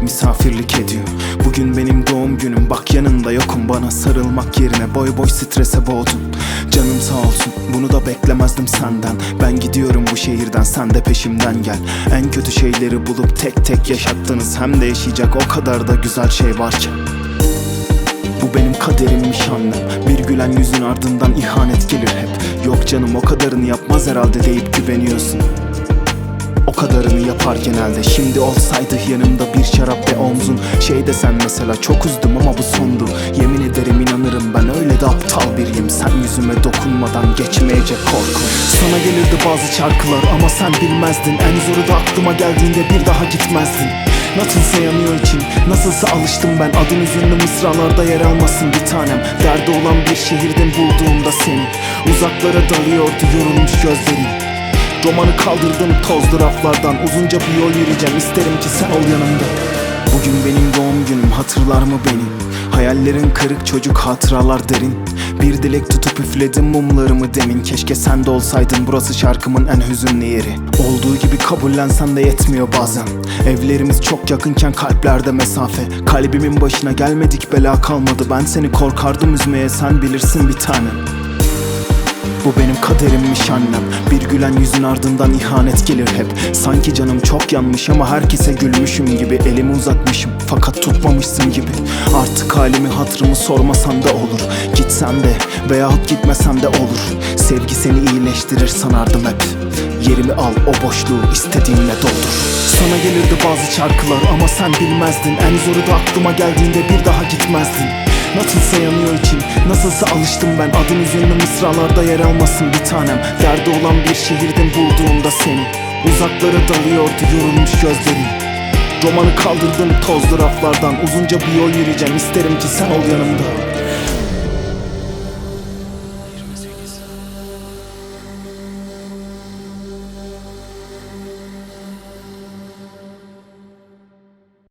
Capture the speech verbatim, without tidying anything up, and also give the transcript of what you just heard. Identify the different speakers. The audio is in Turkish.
Speaker 1: misafirlik ediyor. Bugün benim doğum günüm, bak yanında yokum. Bana sarılmak yerine boy boy strese boğdun. Canım sağ olsun, bunu da beklemezdim senden. Ben gidiyorum bu şehirden, sen de peşimden gel. En kötü şeyleri bulup tek tek yaşattınız. Hem de yaşayacak o kadar da güzel şey varken. Bu benim kaderimmiş annem. Bir gülen yüzün ardından ihanet gelir hep. Yok canım, o kadarını yapmaz herhalde deyip güveniyorsun. O kadarını yapar genelde. Şimdi olsaydı yanımda bir şarap ve omzun. Şey desen mesela, çok üzdüm ama bu sondu. Yemin ederim inanırım, ben öyle de aptal biriyim. Sen yüzüme dokunmadan geçmeyecek korku. Sana gelirdi bazı şarkılar ama sen bilmezdin. En zoru da aklıma geldiğinde bir daha gitmezdin. Nasılsa yanıyor için, nasılsa alıştım ben. Adın üzünlü mısralarda yer almasın bir tanem. Derdi olan bir şehirden bulduğumda seni. Uzaklara dalıyordu yorulmuş gözlerin. Romanı kaldırdım tozlu raflardan. Uzunca bir yol yürüyeceğim, isterim ki sen ol yanımda. Bugün benim doğum günüm, hatırlar mı beni? Hayallerin kırık, çocuk hatıralar derin. Bir dilek tutup üfledim mumlarımı demin. Keşke sen de olsaydın, burası şarkımın en hüzünlü yeri. Olduğu gibi kabullensen de yetmiyor bazen. Evlerimiz çok yakınken kalplerde mesafe. Kalbimin başına gelmedik bela kalmadı. Ben seni korkardım üzmeye, sen bilirsin bir tanem. Bu benim kaderimmiş annem. Bir gülen yüzün ardından ihanet gelir hep. Sanki canım çok yanmış ama herkese gülmüşüm gibi. Elimi uzatmışım fakat tutmamışsın gibi. Artık halimi hatırımı sormasan da olur. Gitsem de veyahut gitmesem de olur. Sevgi seni iyileştirir sanardım hep. Yerimi al, o boşluğu istediğinle doldur. Sana gelirdi bazı şarkılar ama sen bilmezdin. En zoru da aklıma geldiğinde bir daha gitmezdin. Nasılsa yanıyor için, nasılsa alıştım ben. Adın üzünlü mısralarda yer almasın bir tanem. Derdi olan bir şehirden bulduğumda seni. Uzaklara dalıyordu yorulmuş gözlerin. Romanı kaldırdım tozlu raflardan. Uzunca bir yol yürüyeceğim, isterim ki sen ol yanımda.